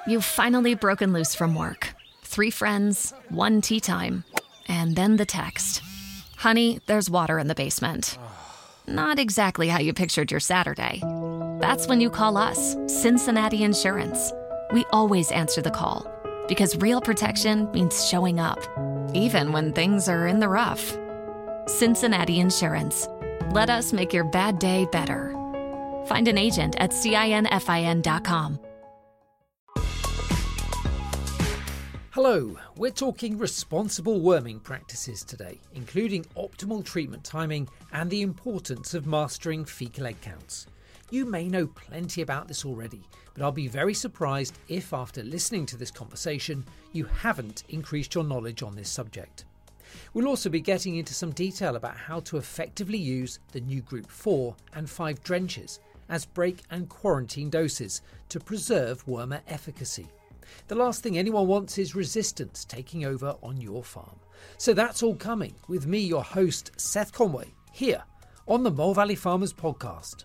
You've finally broken loose from work. 3 friends, 1 tea time, and then the text. Honey, there's water in the basement. Not exactly how you pictured your Saturday. That's when you call us, Cincinnati Insurance. We always answer the call because real protection means showing up, even when things are in the rough. Cincinnati Insurance. Let us make your bad day better. Find an agent at CINFIN.com. Hello, we're talking responsible worming practices today, including optimal treatment timing and the importance of mastering fecal egg counts. You may know plenty about this already, but I'll be very surprised if after listening to this conversation, you haven't increased your knowledge on this subject. We'll also be getting into some detail about how to effectively use the new Group 4 and 5 drenches as break and quarantine doses to preserve wormer efficacy. The last thing anyone wants is resistance taking over on your farm. So that's all coming with me, your host, Seth Conway, here on the Mole Valley Farmers Podcast.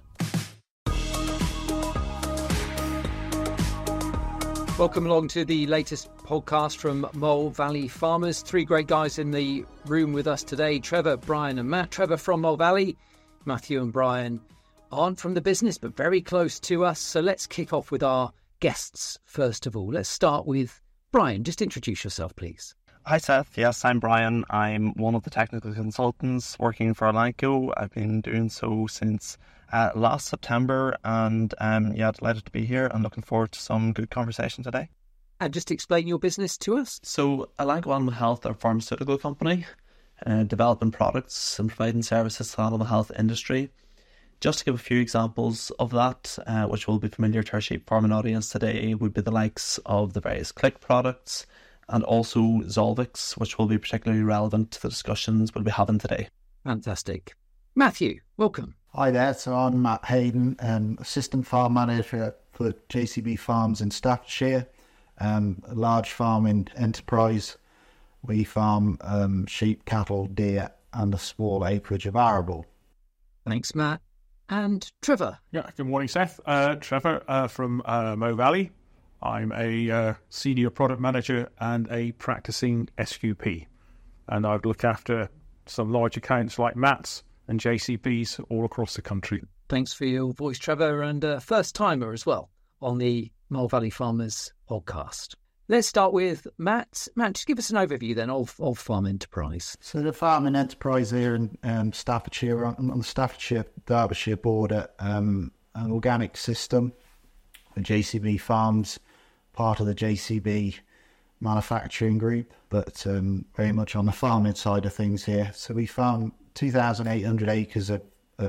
Welcome along to the latest podcast from Mole Valley Farmers. 3 great guys in the room with us today, Trevor, Brian and Matt. Trevor from Mole Valley, Matthew and Brian aren't from the business but very close to us. So let's kick off with our guests first of all. Let's start with Brian. Just introduce yourself, please. Hi Seth, yes, I'm Brian. I'm one of the technical consultants working for Elanco. I've been doing so since last September and delighted to be here and looking forward to some good conversation today. And just explain your business to us. So Elanco Animal Health are a pharmaceutical company developing products and providing services to the animal health industry. Just to give a few examples of that, which will be familiar to our sheep farming audience today, would be the likes of the various Click products and also Zolvix, which will be particularly relevant to the discussions we'll be having today. Fantastic. Matthew, welcome. Hi there, so I'm Matt Hayden, Assistant Farm Manager for JCB Farms in Staffordshire, a large farming enterprise. We farm sheep, cattle, deer and a small acreage of arable. Thanks, Matt. And Trevor. Yeah, good morning, Seth. Trevor from Mo Valley. I'm a senior product manager and a practicing SQP. And I look after some large accounts like Matt's and JCB's all across the country. Thanks for your voice, Trevor, and first timer as well on the Mole Valley Farmers podcast. Let's start with Matt. Matt, just give us an overview then of Farm Enterprise. So the farming enterprise here in Staffordshire, on the Staffordshire-Derbyshire border, an organic system, the JCB Farms, part of the JCB manufacturing group, but very much on the farming side of things here. So we farm 2,800 acres of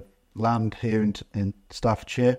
land here in Staffordshire,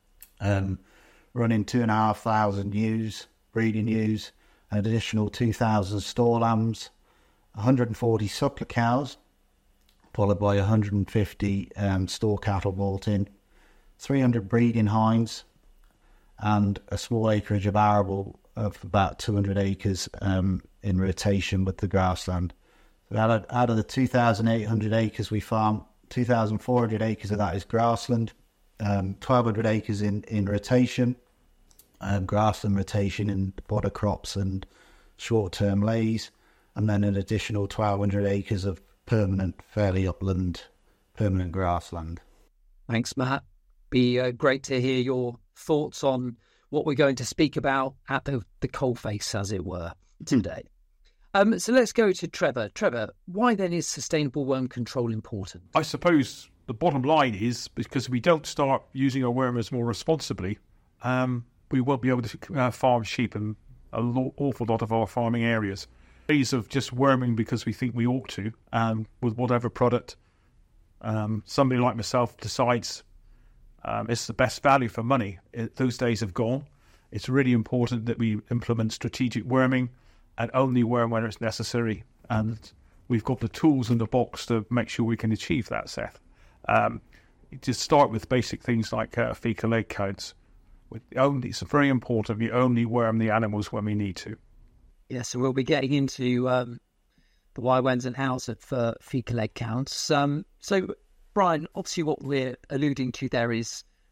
running 2,500 ewes, breeding ewes, an additional 2,000 store lambs, 140 suckler cows, followed by 150 store cattle bought in, 300 breeding hinds, and a small acreage of arable of about 200 acres in rotation with the grassland. So out of the 2,800 acres we farm, 2,400 acres of that is grassland, 1,200 acres in rotation, grassland rotation in fodder crops and short-term lays, and then an additional 1,200 acres of permanent, fairly upland, permanent grassland. Thanks, Matt. Be great to hear your thoughts on what we're going to speak about at the coalface, as it were, today. So let's go to Trevor. Trevor, why then is sustainable worm control important? I suppose the bottom line is because we don't start using our wormers more responsibly, we won't be able to farm sheep in an awful lot of our farming areas. Days of just worming because we think we ought to, with whatever product somebody like myself decides it's the best value for money. Those days have gone. It's really important that we implement strategic worming and only worm when it's necessary. And we've got the tools in the box to make sure we can achieve that, Seth. Just start with basic things like fecal egg counts. It's very important we only worm the animals when we need to. Yes, so we'll be getting into the why, whens and hows of fecal egg counts. So, Brian, obviously what we're alluding to there is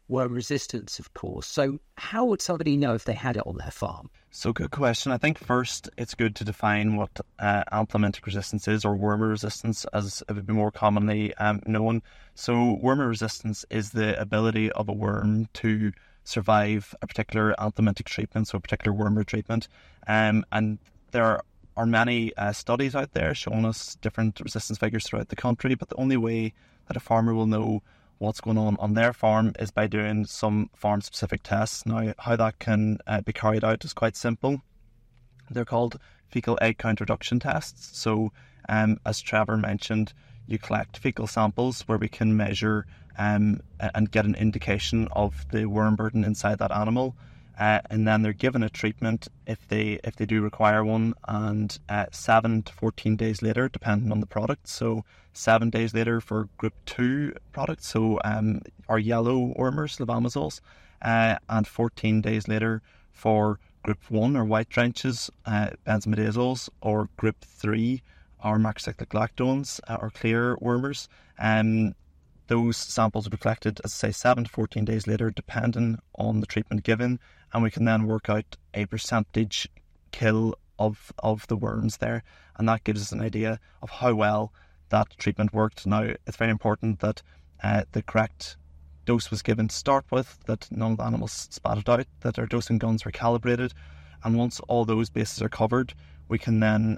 worm resistance, of course. So how would somebody know if they had it on their farm? So good question. I think first it's good to define what anthelmintic resistance is, or wormer resistance as it would be more commonly known. So wormer resistance is the ability of a worm to survive a particular anthelmintic treatment, so a particular wormer treatment. And there are many studies out there showing us different resistance figures throughout the country, but the only way that a farmer will know what's going on their farm is by doing some farm-specific tests. Now, how that can be carried out is quite simple. They're called fecal egg count reduction tests. So, as Trevor mentioned, you collect fecal samples where we can measure and get an indication of the worm burden inside that animal. And then they're given a treatment if they do require one, and 7 to 14 days later, depending on the product. So 7 days later for group 2 products, so our yellow wormers, levamisols, and 14 days later for group 1, or white drenches, benzimidazoles, or group 3, our macrocyclic lactones, or clear wormers. Those samples will be collected, as I say, 7 to 14 days later, depending on the treatment given, and we can then work out a percentage kill of the worms there, and that gives us an idea of how well that treatment worked. Now, it's very important that the correct dose was given to start with, that none of the animals spat it out, that our dosing guns were calibrated, and once all those bases are covered, we can then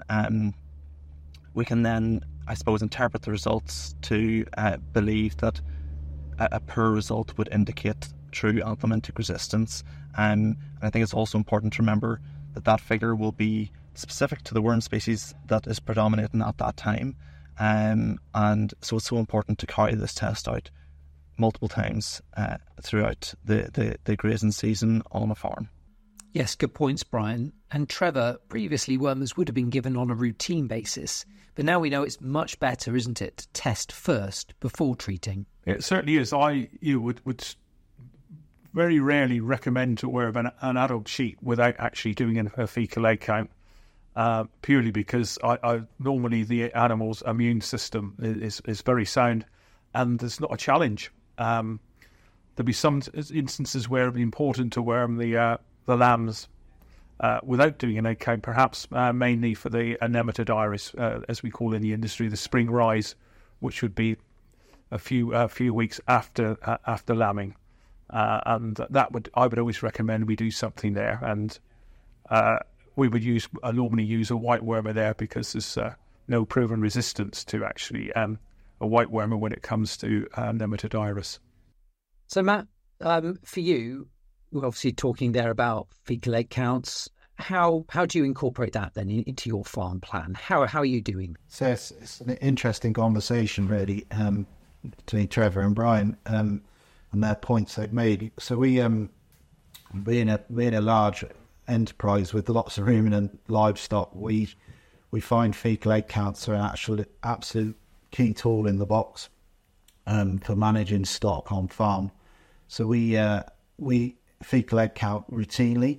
I suppose, interpret the results to believe that a poor result would indicate true anthelmintic resistance. And I think it's also important to remember that figure will be specific to the worm species that is predominating at that time. And so it's so important to carry this test out multiple times throughout the grazing season on a farm. Yes, good points, Brian. And Trevor, previously wormers would have been given on a routine basis, but now we know it's much better, isn't it, to test first before treating? It certainly is. You would very rarely recommend to wear an adult sheep without actually doing a fecal egg count, purely because normally the animal's immune system is very sound, and there's not a challenge. There'll be some instances where it'll be important to worm the lambs without doing an egg count, perhaps mainly for the nematode iris, as we call in the industry, the spring rise, which would be a few weeks after lambing, and I would always recommend we do something there, and we would normally use a white wormer there because there's no proven resistance to actually a white wormer when it comes to nematode iris. So Matt, for you, we're obviously talking there about fecal egg counts. How do you incorporate that then into your farm plan? How are you doing? So it's an interesting conversation, really, between Trevor and Brian, and their points they've made. So we, being a large enterprise with lots of ruminant livestock, we find fecal egg counts are an absolute key tool in the box for managing stock on farm. So we fecal egg count routinely.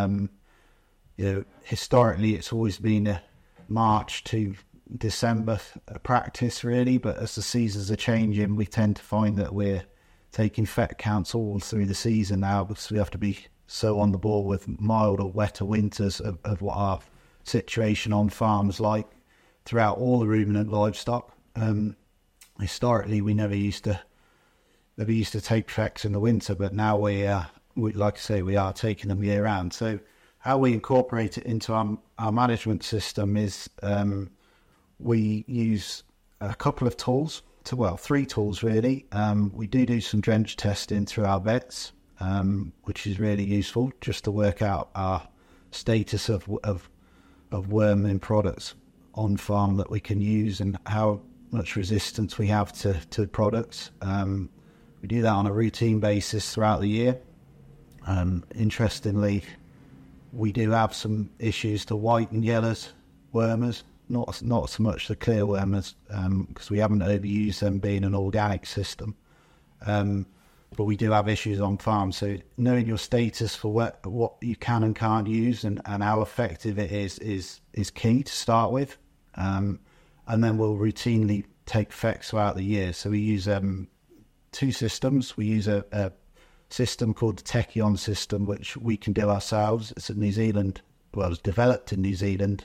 Historically it's always been a March to December practice, really, but as the seasons are changing, we tend to find that we're taking FEC counts all through the season now, because we have to be so on the ball with mild or wetter winters of what our situation on farms like throughout all the ruminant livestock. Historically we never used to take FECs in the winter, but now we like I say, we are taking them year round. So how we incorporate it into our management system is we use a couple of tools, three tools really. We do some drench testing through our vets, which is really useful just to work out our status of worming products on farm that we can use and how much resistance we have to products. We do that on a routine basis throughout the year. Interestingly, we do have some issues to white and yellow wormers, not so much the clear wormers, because we haven't overused them being an organic system. But we do have issues on farm. So knowing your status for what you can and can't use and how effective it is key to start with. And then we'll routinely take FECs throughout the year. So we use two systems. We use a system called the Techion system, which we can do ourselves. It's in New Zealand, well, it's developed in New Zealand,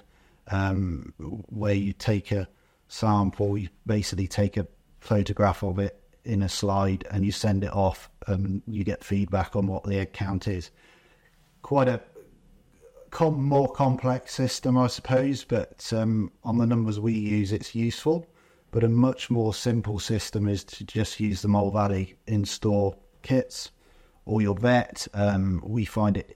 where you take a sample, you basically take a photograph of it in a slide and you send it off and you get feedback on what the egg count is. Quite a more complex system, I suppose, but on the numbers we use, it's useful. But a much more simple system is to just use the Mole Valley in-store kits or your vet. We find it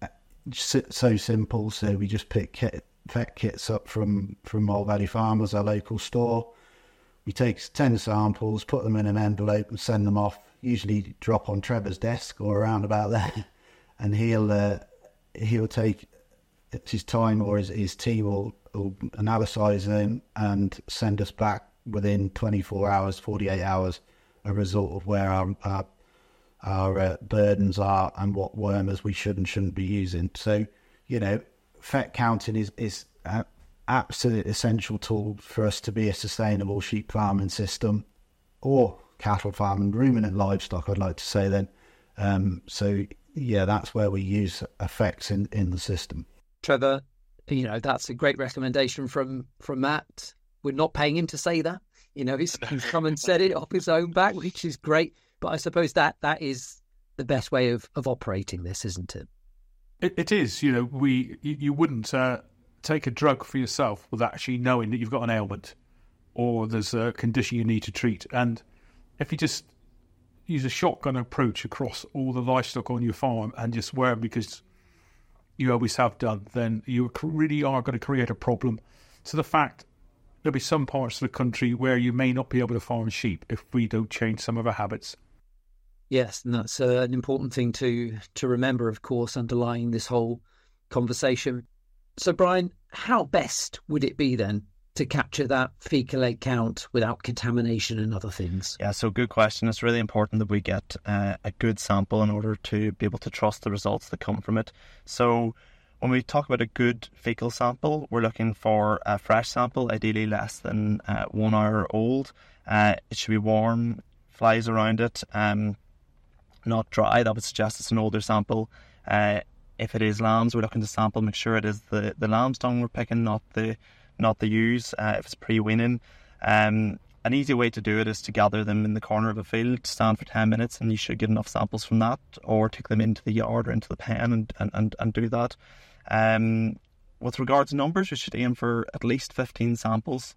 so simple, so we just pick vet kits up from Mole Valley Farmers, our local store. We take 10 samples, put them in an envelope and send them off, usually drop on Trevor's desk or around about there, and he'll take his time, or his team will analyse them and send us back within 24 hours, 48 hours, a result of where our burdens are and what wormers we should and shouldn't be using. So, FET counting is an absolute essential tool for us to be a sustainable sheep farming system, or cattle farming, ruminant livestock, I'd like to say then. That's where we use effects in the system. Trevor, that's a great recommendation from Matt. We're not paying him to say that. He's come and said it off his own back, which is great. But I suppose that is the best way of operating this, isn't it? It is. You wouldn't take a drug for yourself without actually knowing that you've got an ailment or there's a condition you need to treat. And if you just use a shotgun approach across all the livestock on your farm and just wear them because you always have done, then you really are going to create a problem. So the fact there'll be some parts of the country where you may not be able to farm sheep if we don't change some of our habits. Yes, and that's an important thing to remember, of course, underlying this whole conversation. So, Brian, how best would it be then to capture that fecal egg count without contamination and other things? Yeah, so good question. It's really important that we get a good sample in order to be able to trust the results that come from it. So when we talk about a good fecal sample, we're looking for a fresh sample, ideally less than 1 hour old. It should be warm, flies around it, not dry. That would suggest it's an older sample. If it is lambs, we're looking to sample, make sure it is the lamb's tongue we're picking, not the ewes, if it's pre-weaning. An easy way to do it is to gather them in the corner of a field, stand for 10 minutes, and you should get enough samples from that, or take them into the yard or into the pen and do that. With regards to numbers, we should aim for at least 15 samples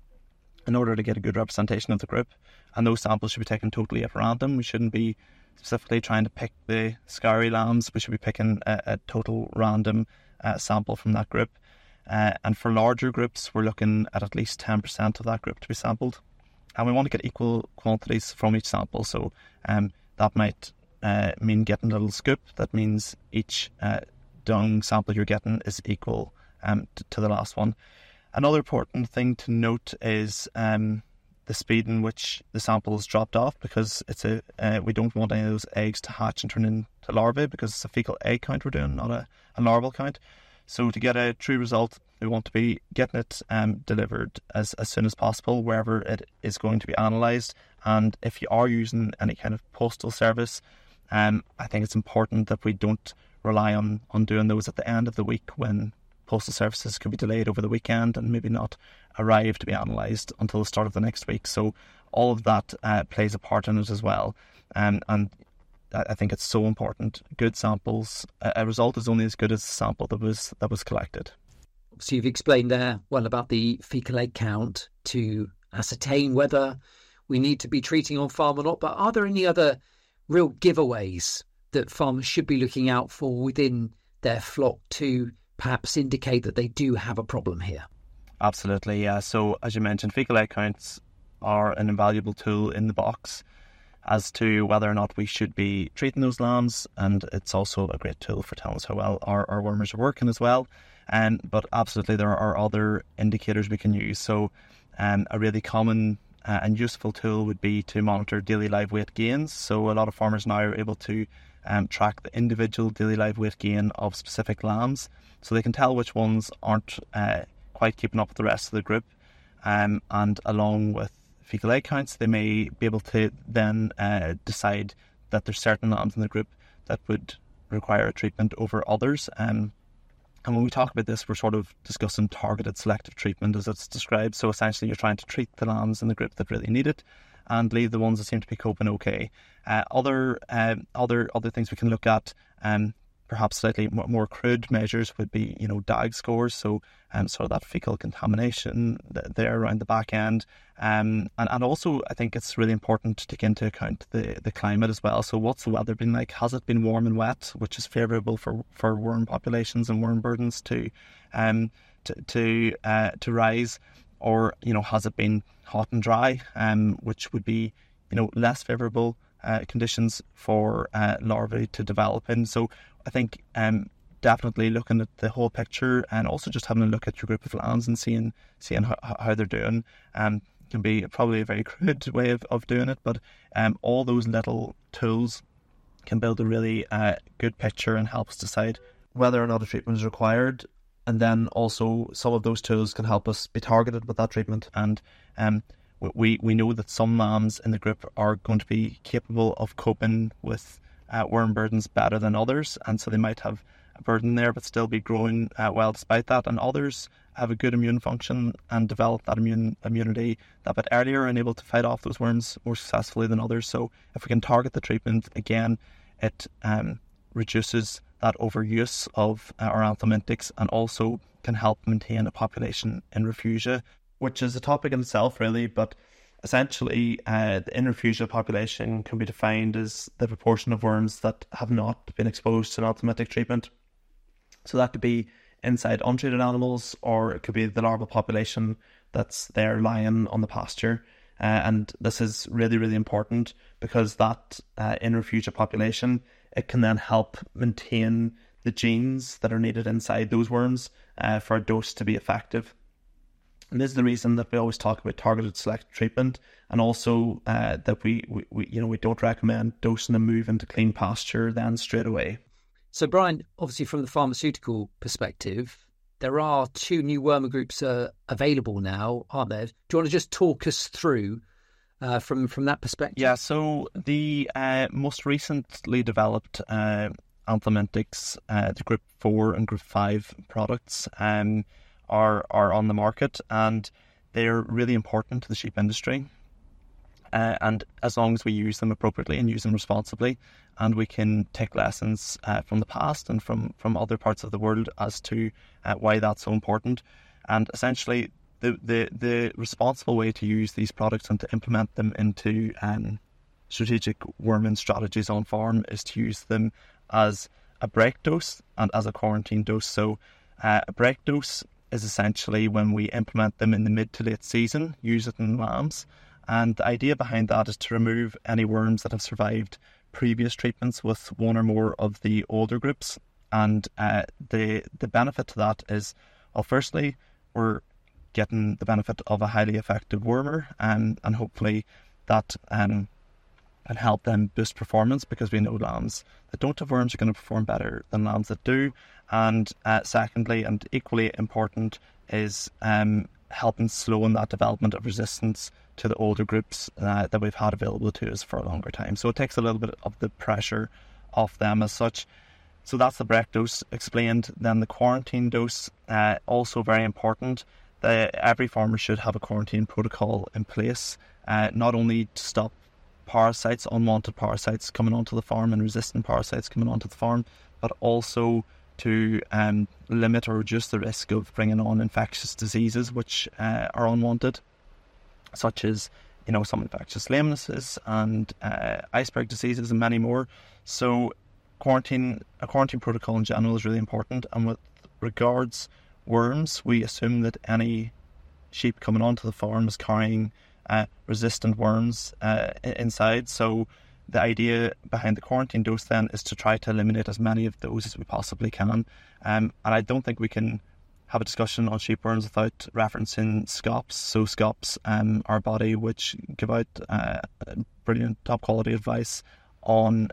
in order to get a good representation of the group, and those samples should be taken totally at random. We shouldn't be specifically trying to pick the scary lambs. We should be picking a total random sample from that group. And for larger groups, we're looking at least 10% of that group to be sampled. And we want to get equal quantities from each sample. So that might mean getting a little scoop. That means each dung sample you're getting is equal to the last one. Another important thing to note is the speed in which the sample is dropped off, because we don't want any of those eggs to hatch and turn into larvae, because it's a fecal egg count we're doing, not a larval count. So to get a true result, we want to be getting it delivered as soon as possible, wherever it is going to be analysed. And if you are using any kind of postal service, I think it's important that we don't rely on doing those at the end of the week, when postal services could be delayed over the weekend and maybe not arrive to be analysed until the start of the next week. So all of that plays a part in it as well. And I think it's so important. Good samples. A result is only as good as the sample that was collected. So you've explained there well about the fecal egg count to ascertain whether we need to be treating on farm or not. But are there any other real giveaways that farmers should be looking out for within their flock to perhaps indicate that they do have a problem here? Absolutely, yeah. So as you mentioned, fecal egg counts are an invaluable tool in the box as to whether or not we should be treating those lambs, and it's also a great tool for telling us how well our wormers are working as well. But absolutely there are other indicators we can use. So a really common and useful tool would be to monitor daily live weight gains. So a lot of farmers now are able to track the individual daily live weight gain of specific lambs, so they can tell which ones aren't quite keeping up with the rest of the group. And along with fecal egg counts, they may be able to then decide that there's certain lambs in the group that would require a treatment over others. And when we talk about this, we're sort of discussing targeted selective treatment as it's described. So essentially you're trying to treat the lambs in the group that really need it and leave the ones that seem to be coping okay. Other things we can look at, perhaps slightly more crude measures, would be, DAG scores, so sort of that fecal contamination there around the back end, and also I think it's really important to take into account the climate as well. So what's the weather been like? Has it been warm and wet, which is favourable for worm populations and worm burdens to rise, or has it been hot and dry, which would be less favourable conditions for larvae to develop in. So I think definitely looking at the whole picture and also just having a look at your group of lambs and seeing how they're doing can be probably a very crude way of doing it, but all those little tools can build a really good picture and help us decide whether or not a treatment is required. And then also some of those tools can help us be targeted with that treatment. And we know that some lambs in the group are going to be capable of coping with worm burdens better than others, and so they might have a burden there but still be growing well despite that, and others have a good immune function and develop that immunity that bit earlier and able to fight off those worms more successfully than others. So if we can target the treatment, again, it reduces that overuse of our anthelmintics and also can help maintain a population in refugia, which is a topic in itself really, but essentially, the in-refugia population can be defined as the proportion of worms that have not been exposed to an anthelmintic treatment. So that could be inside untreated animals, or it could be the larval population that's there lying on the pasture. And this is really, really important because that in-refugia population, it can then help maintain the genes that are needed inside those worms for a dose to be effective. And this is the reason that we always talk about targeted selective treatment, and also that we don't recommend dosing and moving to clean pasture then straight away. So Brian, obviously from the pharmaceutical perspective, there are 2 new wormer groups available now, aren't there? Do you want to just talk us through from that perspective? Yeah, so the most recently developed anthelmintics, the Group 4 and Group 5 products, are on the market, and they're really important to the sheep industry. And as long as we use them appropriately and use them responsibly, and we can take lessons from the past and from other parts of the world as to why that's so important. And essentially, the responsible way to use these products and to implement them into strategic worming strategies on farm is to use them as a break dose and as a quarantine dose. So a break dose is essentially when we implement them in the mid to late season, use it in lambs. And the idea behind that is to remove any worms that have survived previous treatments with one or more of the older groups. And the benefit to that is, well, firstly, we're getting the benefit of a highly effective wormer, and hopefully that can help them boost performance, because we know lambs that don't have worms are going to perform better than lambs that do. And secondly, and equally important, is helping slowing that development of resistance to the older groups that we've had available to us for a longer time. So it takes a little bit of the pressure off them as such. So that's the break dose explained. Then the quarantine dose, also very important. Every farmer should have a quarantine protocol in place, not only to stop parasites, unwanted parasites coming onto the farm and resistant parasites coming onto the farm, but also to limit or reduce the risk of bringing on infectious diseases which are unwanted, such as some infectious lamenesses and iceberg diseases and many more. So a quarantine protocol in general is really important. And with regards worms, we assume that any sheep coming onto the farm is carrying resistant worms inside. So the idea behind the quarantine dose then is to try to eliminate as many of those as we possibly can. And I don't think we can have a discussion on sheep worms without referencing SCOPS. So SCOPS are a body which give out brilliant top quality advice on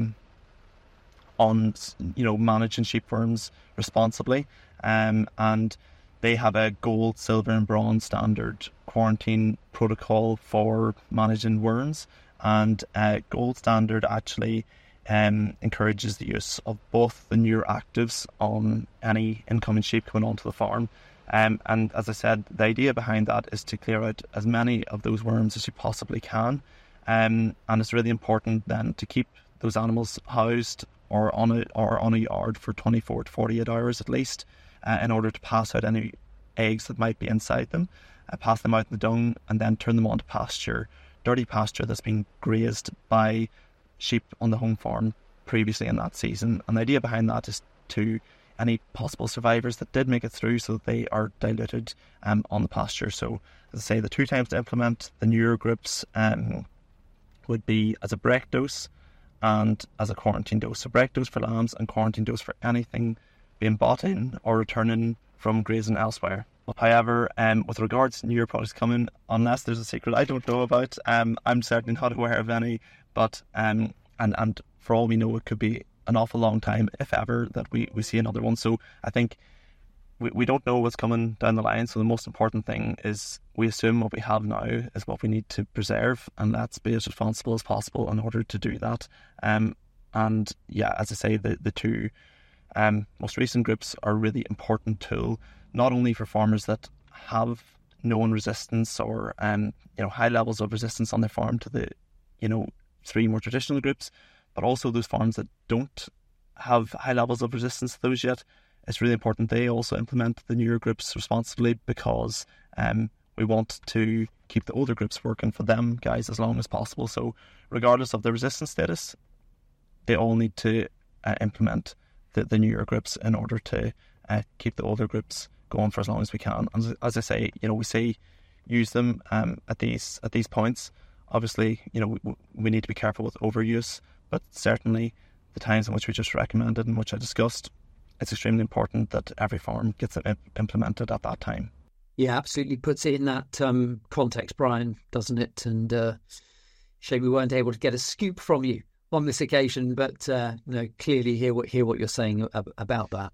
managing sheep worms responsibly, and they have a gold, silver and bronze standard quarantine protocol for managing worms, And Gold Standard actually encourages the use of both the newer actives on any incoming sheep coming onto the farm. And as I said, the idea behind that is to clear out as many of those worms as you possibly can. And it's really important then to keep those animals housed or on a yard for 24 to 48 hours at least, in order to pass out any eggs that might be inside them, pass them out in the dung, and then turn them onto pasture, dirty pasture that's been grazed by sheep on the home farm previously in that season. And the idea behind that is to any possible survivors that did make it through, so that they are diluted on the pasture. So as I say, the 2 times to implement the newer groups would be as a break dose and as a quarantine dose. So break dose for lambs and quarantine dose for anything being bought in or returning from grazing elsewhere. However, with regards to newer products coming, unless there's a secret I don't know about, I'm certainly not aware of any, but and for all we know, it could be an awful long time, if ever, that we see another one. So I think we don't know what's coming down the line, so the most important thing is we assume what we have now is what we need to preserve, and let's be as responsible as possible in order to do that. And yeah, as I say, the 2 most recent groups are a really important tool, not only for farmers that have known resistance or high levels of resistance on their farm to the 3 more traditional groups, but also those farms that don't have high levels of resistance to those yet. It's really important they also implement the newer groups responsibly, because we want to keep the older groups working for them guys as long as possible. So regardless of the resistance status, they all need to implement the newer groups in order to keep the older groups going for as long as we can. And as I say, we say use them at these points. Obviously, we need to be careful with overuse, but certainly the times in which we just recommended and which I discussed, it's extremely important that every farm gets it implemented at that time. Yeah, absolutely puts it in that context, Brian, doesn't it? And shame we weren't able to get a scoop from you on this occasion, but clearly hear what you're saying about that.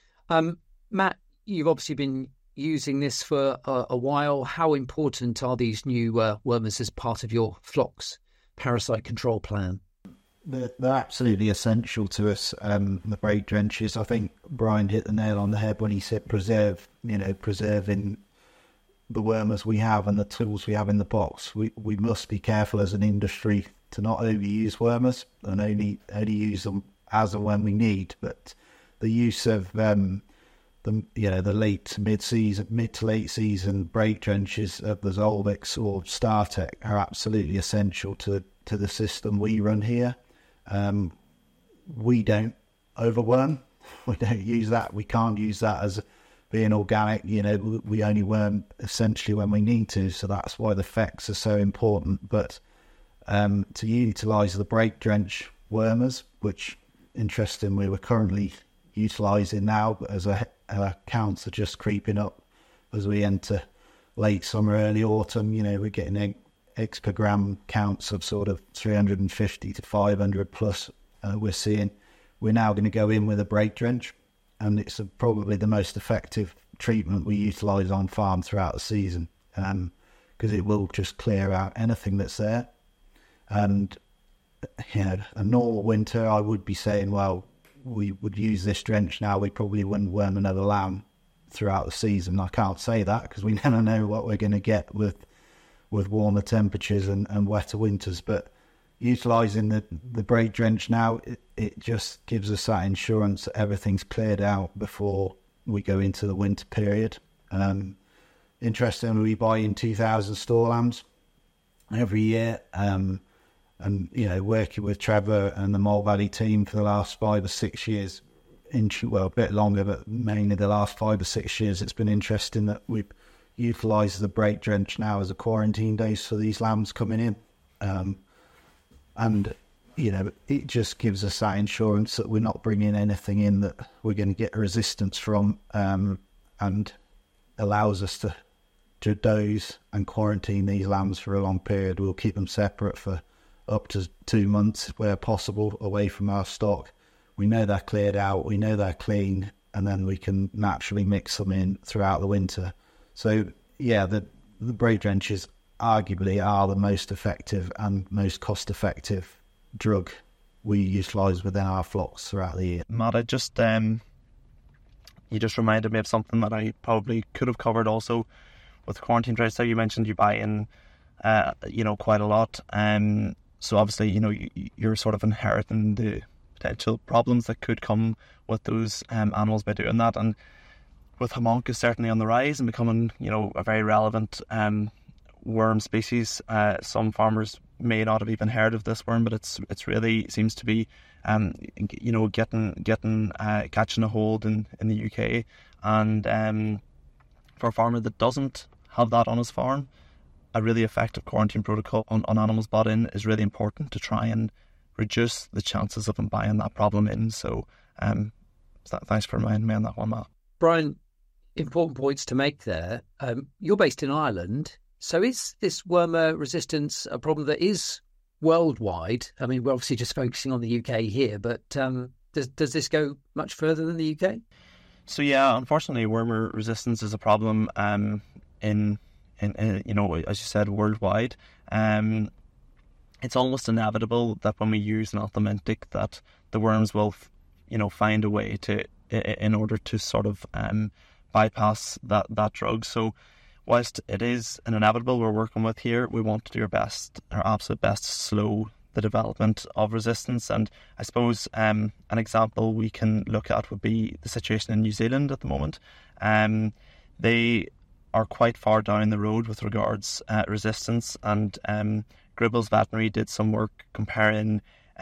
Matt, you've obviously been using this for a while. How important are these new wormers as part of your flock's parasite control plan? They're absolutely essential to us, the brake drenches. I think Brian hit the nail on the head when he said preserving the wormers we have and the tools we have in the box. We must be careful as an industry to not overuse wormers and only use them as and when we need. But the use of the mid to late season brake drenches of the Zolvix or StarTech are absolutely essential to the system we run here. We don't overworm. We don't use that. We can't use that as being organic. We only worm essentially when we need to. So that's why the FECs are so important. But to utilise the brake drench wormers, which interestingly we're currently utilising now, but as our counts are just creeping up as we enter late summer, early autumn. We're getting eggs per gram counts of sort of 350 to 500 plus. We're now going to go in with a brake drench, and it's probably the most effective treatment we utilise on farm throughout the season, because it will just clear out anything that's there. And a normal winter, I would be saying, well, we would use this drench now, we probably wouldn't worm another lamb throughout the season. I can't say that because we never know what we're going to get with warmer temperatures and wetter winters. But utilising the brake drench now, it just gives us that insurance that everything's cleared out before we go into the winter period. Interestingly, we buy in 2,000 store lambs every year, and working with Trevor and the Mole Valley team for the last 5 or 6 years, a bit longer, but mainly the last 5 or 6 years, it's been interesting that we've utilised the brake drench now as a quarantine dose for these lambs coming in. And it just gives us that insurance that we're not bringing anything in that we're going to get a resistance from, and allows us to dose and quarantine these lambs for a long period. We'll keep them separate for up to 2 months where possible, away from our stock. We know they're cleared out, we know they're clean, and then we can naturally mix them in throughout the winter. So yeah, the brake drench is arguably are the most effective and most cost-effective drug we utilise within our flocks throughout the year. Matt, I just you just reminded me of something that I probably could have covered also with quarantine traits. So you mentioned you buy in, quite a lot. So obviously, you're sort of inheriting the potential problems that could come with those animals by doing that. And with Haemonchus certainly on the rise and becoming, a very relevant worm species, some farmers may not have even heard of this worm, but it's really seems to be catching a hold in the UK. And for a farmer that doesn't have that on his farm, a really effective quarantine protocol on animals bought in is really important to try and reduce the chances of them buying that problem in. So thanks for reminding me on that one, Matt. Brian, important points to make there. You're based in Ireland. So is this wormer resistance a problem that is worldwide? I mean, we're obviously just focusing on the UK here, but does this go much further than the UK? So yeah, unfortunately, wormer resistance is a problem in as you said, worldwide. It's almost inevitable that when we use an anthelmintic that the worms will, find a way to, in order to sort of bypass that drug. So whilst it is an inevitable we're working with here, we want to do our absolute best to slow the development of resistance. And I suppose an example we can look at would be the situation in New Zealand at the moment. They are quite far down the road with regards resistance, and Gribbles Veterinary did some work comparing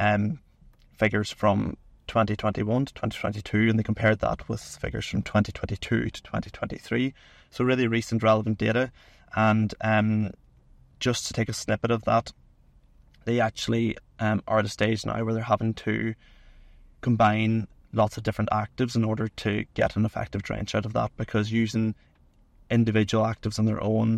figures from 2021 to 2022, and they compared that with figures from 2022 to 2023. So really recent relevant data. And just to take a snippet of that, they actually are at a stage now where they're having to combine lots of different actives in order to get an effective drench out of that, because using individual actives on their own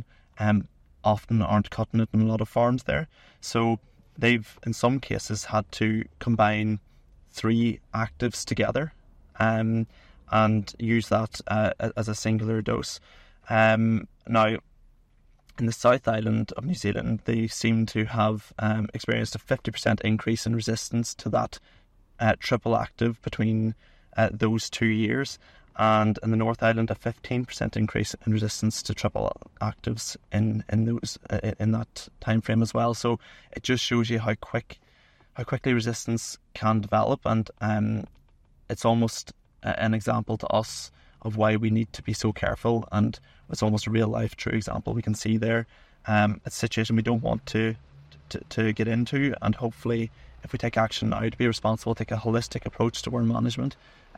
often aren't cutting it in a lot of farms there. So they've in some cases had to combine 3 actives together and use that as a singular dose. Now, in the South Island of New Zealand, they seem to have experienced a 50% increase in resistance to that triple active between those 2 years. And in the North Island, a 15% increase in resistance to triple actives in that time frame as well. So it just shows you how quickly resistance can develop, and it's almost an example to us of why we need to be so careful. And it's almost a real life true example we can see there. It's a situation we don't want to get into, and hopefully, if we take action now to be responsible, take a holistic approach to worm management,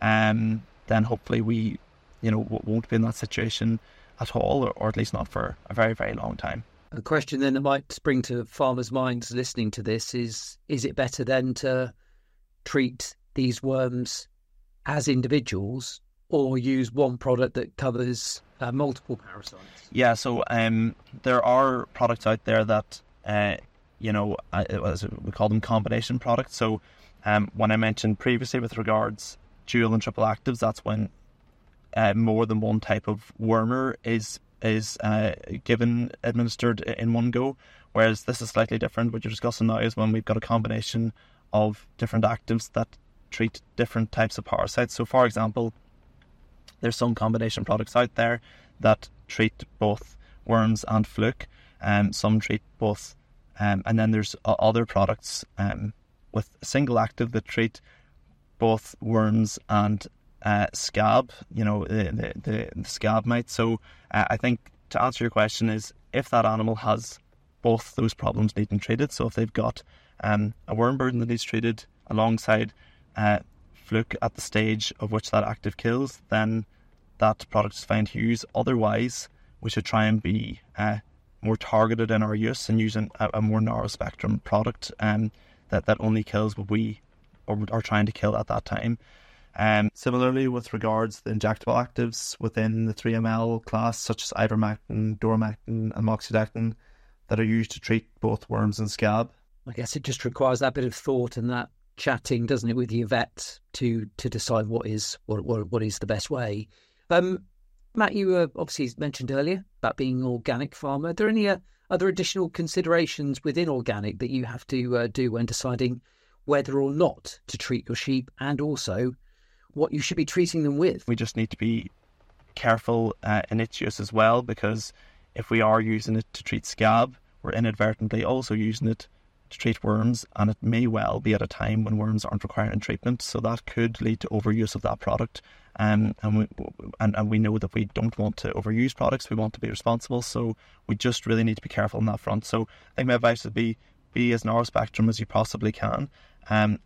then hopefully we, won't be in that situation at all, or at least not for a very, very long time. A question then that might spring to farmers' minds listening to this is it better then to treat these worms as individuals or use one product that covers multiple parasites? Yeah, so there are products out there that, we call them combination products. So when I mentioned previously with regards dual and triple actives, that's when more than one type of wormer is administered in one go, whereas this is slightly different. What you're discussing now is when we've got a combination of different actives that treat different types of parasites. So for example, there's some combination products out there that treat both worms and fluke, some treat both, and then there's other products with a single active that treat both worms and scab, the scab mite. So I think to answer your question is, if that animal has both those problems needing treated, so if they've got a worm burden that needs treated alongside fluke at the stage of which that active kills, then that product is fine to use. Otherwise, we should try and be more targeted in our use and using a more narrow spectrum product that only kills what we are trying to kill at that time. Similarly, with regards to the injectable actives within the 3ml class, such as ivermectin, dormectin and moxidectin, that are used to treat both worms and scab. I guess it just requires that bit of thought and that chatting, doesn't it, with your vet to decide what is the best way. Matt, you obviously mentioned earlier about being an organic farmer. Are there any Are there additional considerations within organic that you have to do when deciding whether or not to treat your sheep, and also what you should be treating them with? We just need to be careful in its use as well, because if we are using it to treat scab, we're inadvertently also using it to treat worms, and it may well be at a time when worms aren't requiring treatment, so that could lead to overuse of that product. And we know that we don't want to overuse products, we want to be responsible, so we just really need to be careful on that front. So I think my advice would be as narrow spectrum as you possibly can, and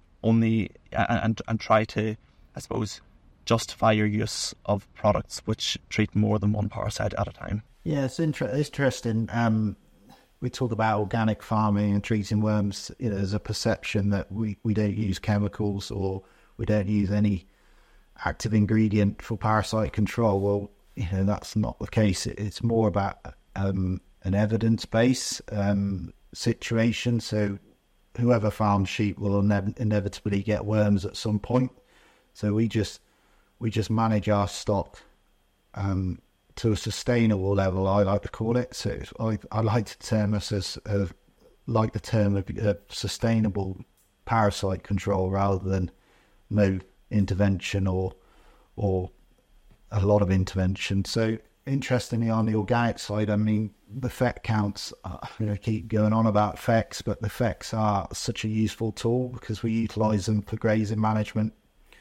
try to, I suppose, justify your use of products which treat more than one parasite at a time. Yeah, it's interesting. We talk about organic farming and treating worms. There's a perception that we don't use chemicals or we don't use any active ingredient for parasite control. Well, that's not the case. It's more about an evidence-based situation. So whoever farms sheep will inevitably get worms at some point. So we just manage our stock to a sustainable level, I like to call it. So I like to term us as like the term of sustainable parasite control rather than no intervention or a lot of intervention. So interestingly, on the organic side, I mean, the FEC counts, keep going on about FECs, but the FECs are such a useful tool because we utilise them for grazing management.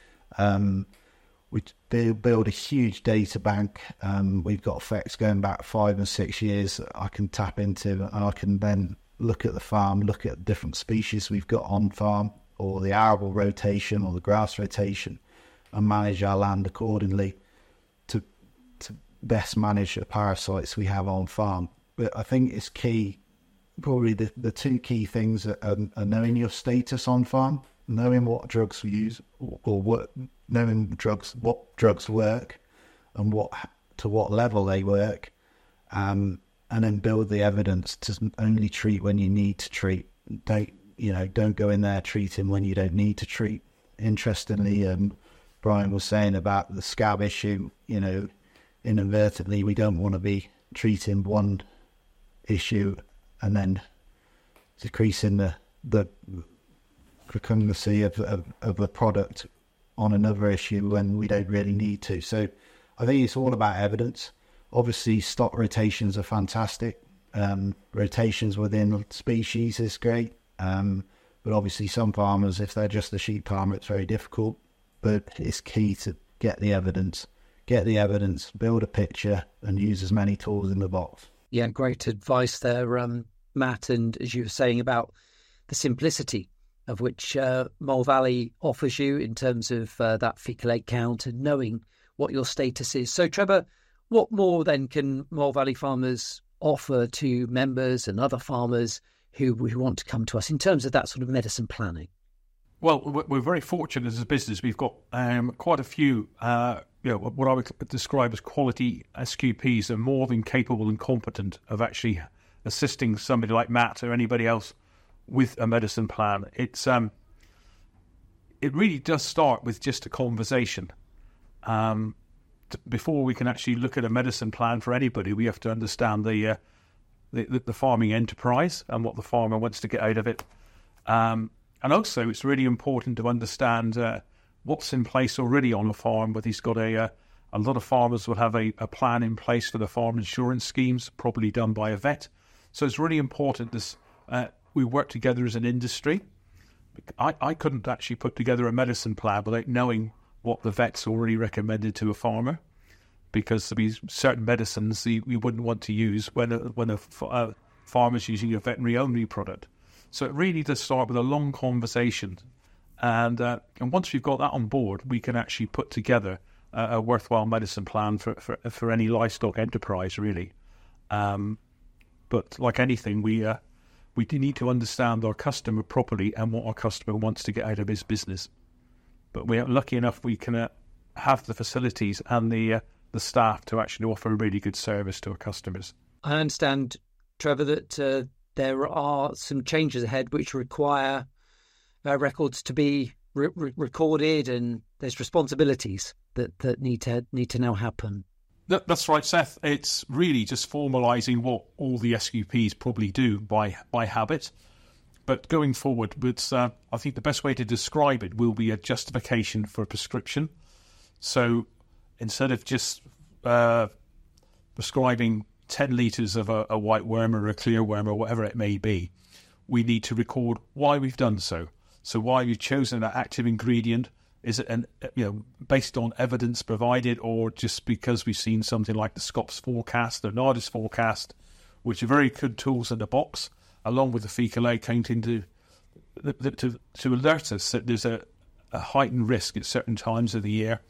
We build a huge data bank. We've got FECs going back 5 and 6 years that I can tap into, and I can then look at the farm, look at different species we've got on farm, or the arable rotation or the grass rotation, and manage our land accordingly to best manage the parasites we have on farm. But I think it's key, probably the two key things are knowing your status on farm, knowing what drugs we use, or knowing what drugs work and to what level they work, and then build the evidence to only treat when you need to treat. Don't go in there treating when you don't need to treat. Interestingly, Brian was saying about the scab issue, inadvertently we don't want to be treating one issue and then decreasing the fecundency of the product on another issue when we don't really need to. So I think it's all about evidence. Obviously, stock rotations are fantastic. Rotations within species is great. But obviously some farmers, if they're just a sheep farmer, it's very difficult. But it's key to get the evidence, build a picture, and use as many tools in the box. Yeah, great advice there, Matt. And as you were saying about the simplicity of which Mole Valley offers you in terms of that fecal egg count and knowing what your status is. So, Trevor, what more then can Mole Valley farmers offer to members and other farmers who want to come to us in terms of that sort of medicine planning? Well, we're very fortunate as a business. We've got quite a few, what I would describe as quality SQPs are more than capable and competent of actually assisting somebody like Matt or anybody else with a medicine plan. It really does start with just a conversation. Before we can actually look at a medicine plan for anybody, we have to understand the farming enterprise and what the farmer wants to get out of it. And also, it's really important to understand what's in place already on the farm. But he's got a lot of farmers will have a plan in place for the farm insurance schemes, probably done by a vet. So it's really important this we work together as an industry. I couldn't actually put together a medicine plan without knowing what the vet's already recommended to a farmer, because there'll be certain medicines we wouldn't want to use when a farmer's using a veterinary-only product. So it really does start with a long conversation, and once we've got that on board, we can actually put together a worthwhile medicine plan for any livestock enterprise, really. But like anything, we do need to understand our customer properly and what our customer wants to get out of his business. But we are lucky enough we can have the facilities and the staff to actually offer a really good service to our customers. I understand, Trevor, that there are some changes ahead which require records to be recorded, and there's responsibilities that need to now happen. That's right, Seth. It's really just formalising what all the SQPs probably do by habit. But going forward, I think the best way to describe it will be a justification for a prescription. So instead of just prescribing 10 litres of a white worm or a clear worm or whatever it may be, we need to record why we've done so. So why we've chosen that active ingredient. Is it based on evidence provided, or just because we've seen something like the Scops forecast, the NARDIS forecast, which are very good tools in the box, along with the fecal egg counting to alert us that there's a heightened risk at certain times of the year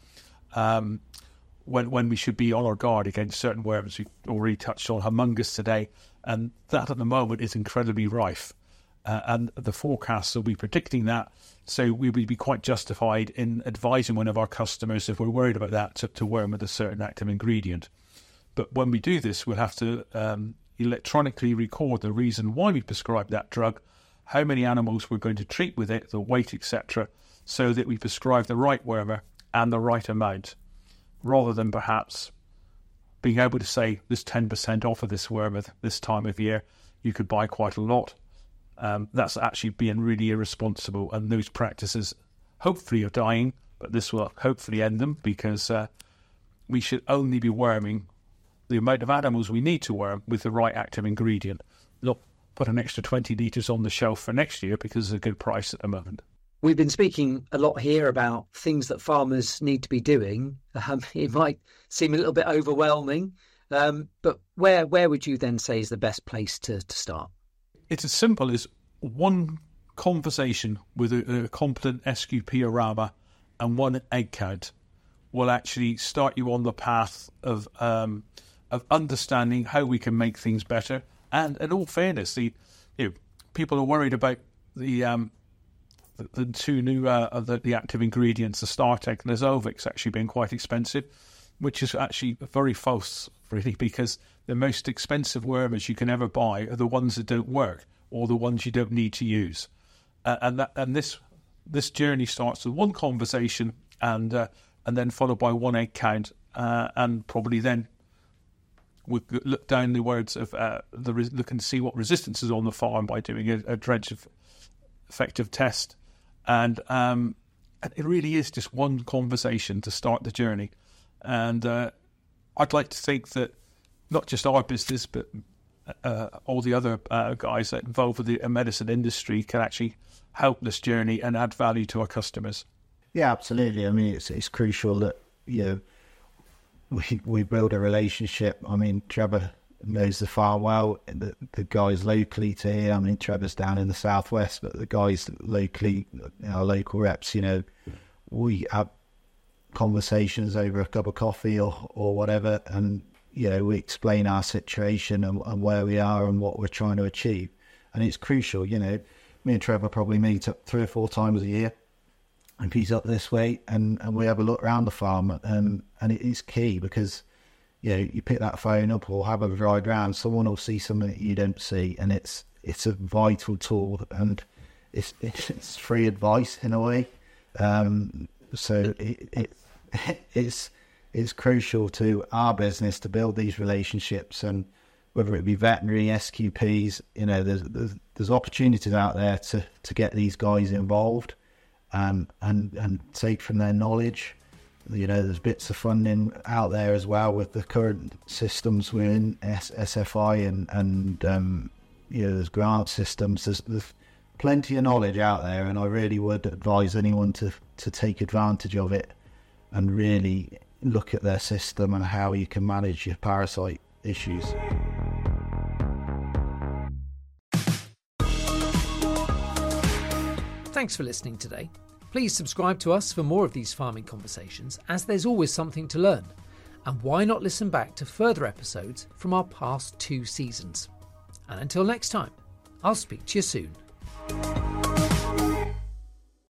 when we should be on our guard against certain worms. We've already touched on Humongous today, and that at the moment is incredibly rife. And the forecasts will be predicting that, so we would be quite justified in advising one of our customers, if we're worried about that, to worm with a certain active ingredient. But when we do this, we'll have to electronically record the reason why we prescribed that drug, how many animals we're going to treat with it, the weight, etc., so that we prescribe the right wormer and the right amount, rather than perhaps being able to say there's 10% off of this worm at this time of year. You could buy quite a lot. That's actually being really irresponsible, and those practices hopefully are dying, but this will hopefully end them, because we should only be worming the amount of animals we need to worm with the right active ingredient, not put an extra 20 litres on the shelf for next year because it's a good price at the moment. We've been speaking a lot here about things that farmers need to be doing. It might seem a little bit overwhelming, but where would you then say is the best place to start? It's as simple as one conversation with a competent SQP arama and one egg count will actually start you on the path of understanding how we can make things better. And in all fairness, people are worried about the two new the active ingredients, the StarTech and the Zovix, actually being quite expensive, which is actually very false, really, because the most expensive wormers you can ever buy are the ones that don't work, or the ones you don't need to use. And this journey starts with one conversation, and then followed by one egg count, and probably then we look down the words of looking to see what resistance is on the farm by doing a dredge of effective test, and it really is just one conversation to start the journey. And I'd like to think that not just our business, but all the other guys that are involved with the medicine industry can actually help this journey and add value to our customers. Yeah, absolutely. I mean, it's crucial that we build a relationship. I mean, Trevor knows the farm well. The guys locally to here, I mean, Trevor's down in the southwest, but the guys locally, our local reps, we have conversations over a cup of coffee or whatever, and we explain our situation and where we are and what we're trying to achieve. And it's crucial. Me and Trevor probably meet up 3 or 4 times a year, and he's up this way, and we have a look around the farm, and it is key, because you pick that phone up or have a ride round, someone will see something that you don't see, and it's a vital tool, and it's free advice in a way. So it's crucial to our business to build these relationships, and whether it be veterinary, SQPs, there's opportunities out there to get these guys involved, and take from their knowledge. There's bits of funding out there as well with the current systems we're in, SFI, and there's grant systems. There's plenty of knowledge out there, and I really would advise anyone to take advantage of it and really look at their system and how you can manage your parasite issues. Thanks for listening today. Please subscribe to us for more of these farming conversations, as there's always something to learn. And why not listen back to further episodes from our past 2 seasons? And until next time, I'll speak to you soon.